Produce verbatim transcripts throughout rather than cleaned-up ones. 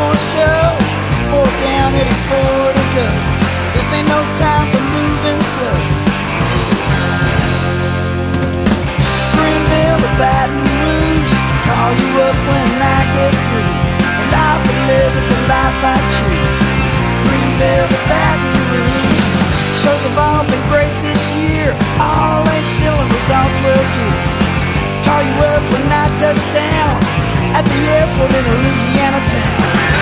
more show. Four down, Eddie four to go. This ain't no time for moving slow. Greenville to Baton Rouge, call you up when I get through. The life I live is the life I choose. Greenville to Baton Rouge. Shows have all been great this year. All eight cylinders, all twelve years. Call you up when I touch down at the airport in a Louisiana town.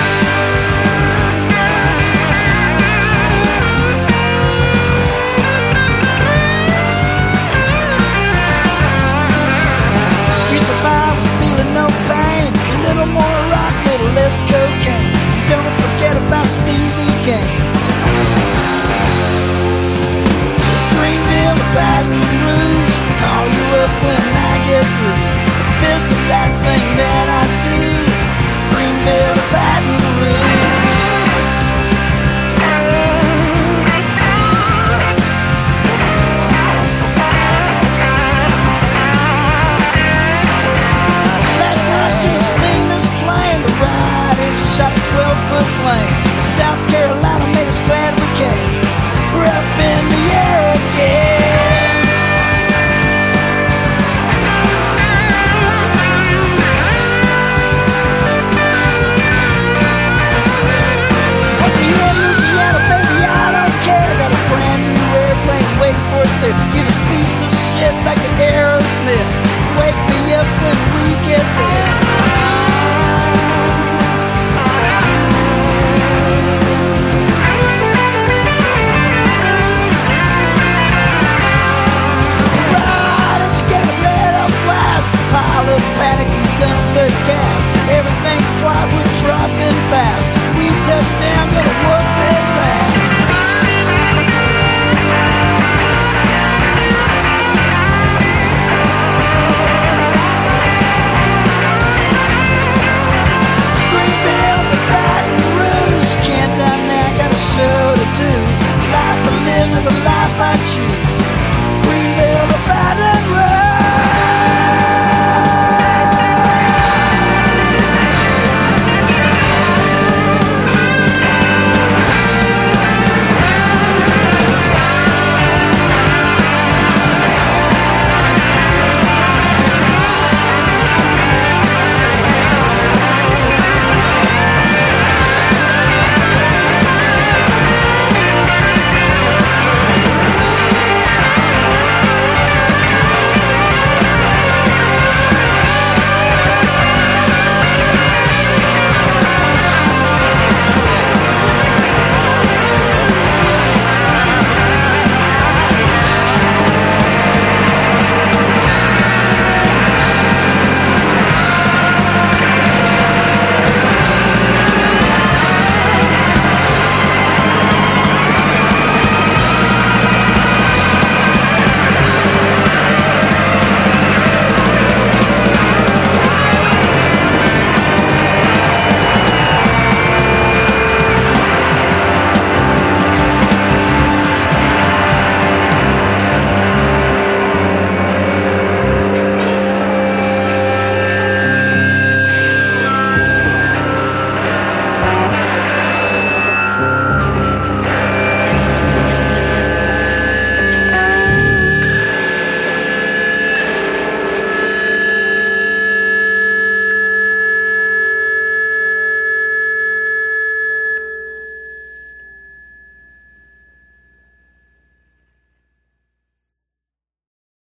Streets of five was feeling no pain. A little more rock, little less cocaine. Don't forget about Stevie Gaines. Greenville to Baton Rouge, call you up when I get through. If it's the last thing that I do, Greenville to Baton Rouge. Last night she seen this plane. The ride engine shot a twelve-foot plane. South Carolina made us glad we came. We're up in the air again. Once a year in Louisiana, baby, I don't care. Got a brand new airplane waiting for us there. Give this piece of shit back to Aerosmith. Wake me up when we get there. Pile of panic and dump the gas. Everything's quiet, we're dropping fast. We touch down, gonna whoop this ass.